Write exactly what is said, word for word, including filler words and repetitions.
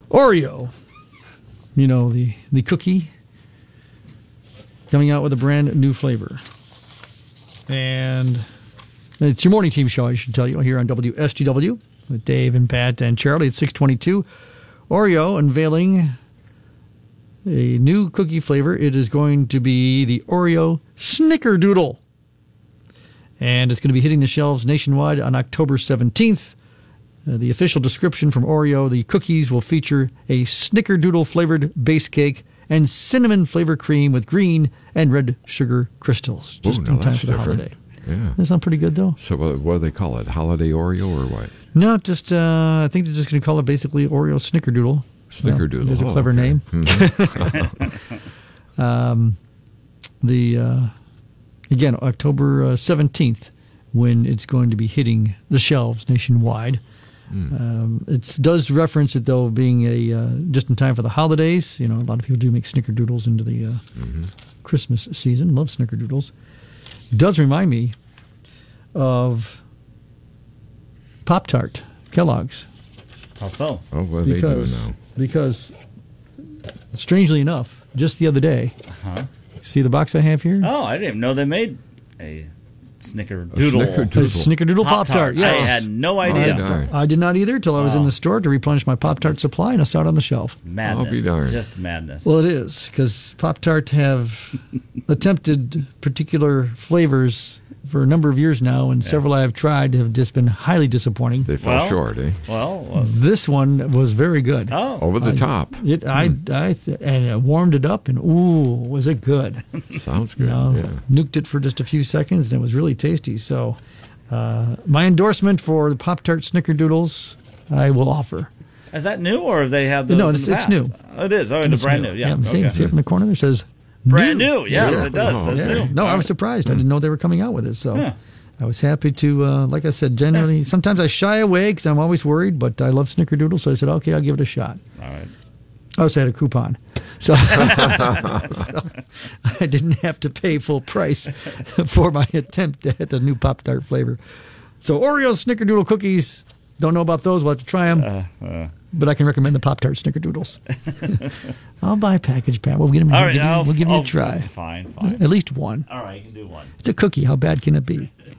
Oreo, you know, the, the cookie, coming out with a brand new flavor. And it's your morning team show, I should tell you, here on W S G W with Dave and Pat and Charlie at six twenty-two. Oreo unveiling a new cookie flavor. It is going to be the Oreo Snickerdoodle. And it's going to be hitting the shelves nationwide on October seventeenth. Uh, the official description from Oreo, the cookies will feature a Snickerdoodle-flavored base cake and cinnamon-flavored cream with green and red sugar crystals. Just Ooh, in no, time that's for the different. holiday. Yeah. Doesn't that sound pretty good, though? So what, what do they call it? Holiday Oreo or what? No, just uh, I think they're just going to call it basically Oreo Snickerdoodle. Snickerdoodle. Well, it's a Oh, clever okay. name. Mm-hmm. um, the uh, again, October uh, seventeenth, when it's going to be hitting the shelves nationwide. Mm. Um, it does reference it, though, being a uh, just in time for the holidays. You know, a lot of people do make Snickerdoodles into the uh, Mm-hmm. Christmas season. Love Snickerdoodles. Does remind me of Pop-Tart, Kellogg's. How so? Oh, what are they doing Because, now? because, strangely enough, just the other day, Huh? see the box I have here? Oh, I didn't even know they made a Snickerdoodle. Snickerdoodle. A Snickerdoodle Pop-Tart, yes. I had no idea. Oh, darn. I did not either till I was in Wow. the store to replenish my Pop-Tart supply, and I saw it on the shelf. Madness. I'll be darned. Just madness. Well, it is, because Pop-Tart have attempted particular flavors for a number of years now, and several I have tried have just been highly disappointing. They fell Well- short, eh? well, uh, This one was very good. oh. Over the I- top. It, I, I, th- and I warmed it up, and ooh, was it good. Sounds You good. know, Yeah. nuked it for just a few seconds, and it was really tasty. So, uh, my endorsement for the Pop-Tart Snickerdoodles, I will offer. Is that new, or have they had those No, in it's- the it's past? new. Oh, it is. Oh, it's brand new. Yeah. see, okay. see up in the corner there says Brand new. Yes, Yeah. it does. Oh, That's Yeah. new. No, I All was right. surprised. I didn't know they were coming out with it. So Huh. I was happy to, uh, like I said, generally, sometimes I shy away because I'm always worried, but I love Snickerdoodle, so I said, okay, I'll give it a shot. All right. I also had a coupon. So, so I didn't have to pay full price for my attempt at a new Pop-Tart flavor. So Oreo Snickerdoodle cookies, don't know about those. We'll have to try them. Uh, uh, But I can recommend the Pop-Tart Snickerdoodles. I'll buy a package, Pat. We'll, get them, all we'll right. give, you, I'll- we'll give you I'll- a try. Fine. Fine. At least one. All right. You can do one. It's a cookie. How bad can it be?